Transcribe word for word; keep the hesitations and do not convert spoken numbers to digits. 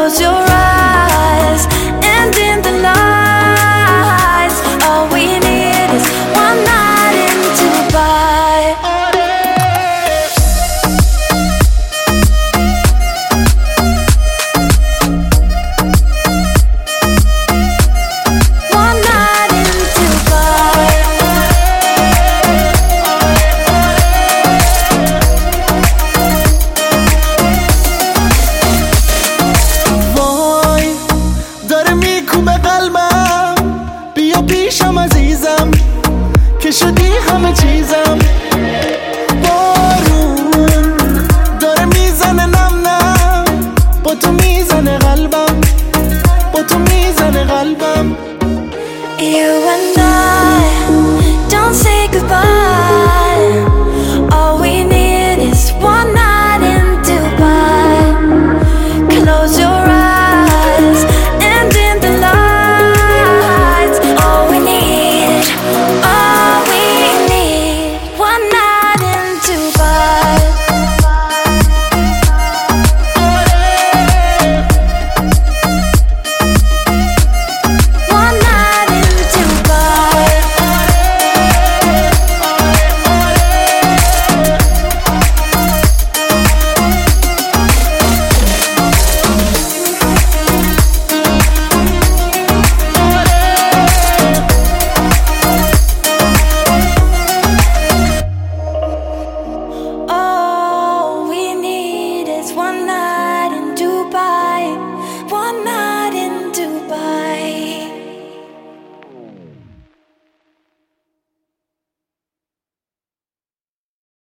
close your eyes, and in the night, all we need is one night in Dubai. One night in Dubai. وای داره میکوبه قلبم، بیا پیشم عزیزم که شدی همه چیزم. بارون داره میزنه نم نم، با تو میزنه قلبم، با تو میزنه قلبم. You